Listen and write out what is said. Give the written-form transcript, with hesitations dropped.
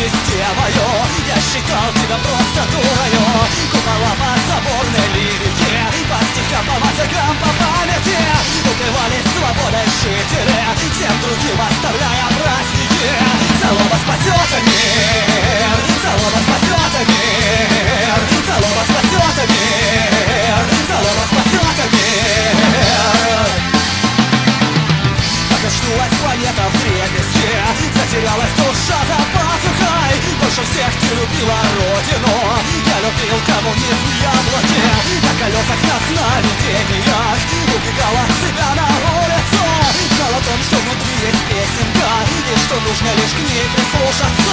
системою. Я считал тебя просто дурою. Купола по соборной лирике, по стихам, по мозгам, по памяти укрывались свободой жители, всем другим оставляя праздники. Залоба спасет мир, залоба спасет мир, залоба спасет мир, залоба спасет мир. Покачнулась планета в древности, затерялась душа за пазухой. Больше всех ты любила родину, я любил коммунизм, яблоки. На колесах, на сновидениях убегала от себя на улицу. Знал о том, что внутри есть песенка, и что нужно лишь к ней прислушаться.